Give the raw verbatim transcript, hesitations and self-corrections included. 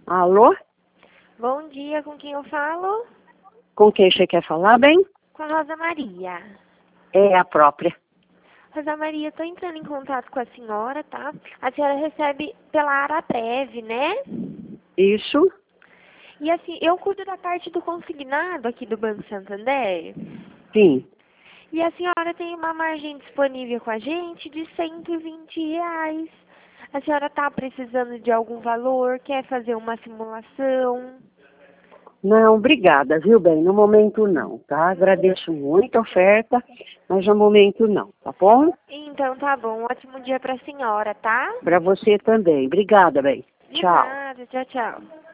Alô? Bom dia, com quem eu falo? Com quem você quer falar, bem? Com a Rosa Maria. É a própria. Rosa Maria, estou entrando em contato com a senhora, tá? A senhora recebe pela Araprev, né? Isso? E assim, eu cuido da parte do consignado aqui do Banco Santander. Sim. E a senhora tem uma margem disponível com a gente de cento e vinte reais. A senhora está precisando de algum valor? Quer fazer uma simulação? Não, obrigada, viu, bem? No momento não, tá? Agradeço muito a oferta, mas no momento não, tá bom? Então tá bom, um ótimo dia para a senhora, tá? Para você também. Obrigada, bem. De Tchau. nada, tchau, tchau.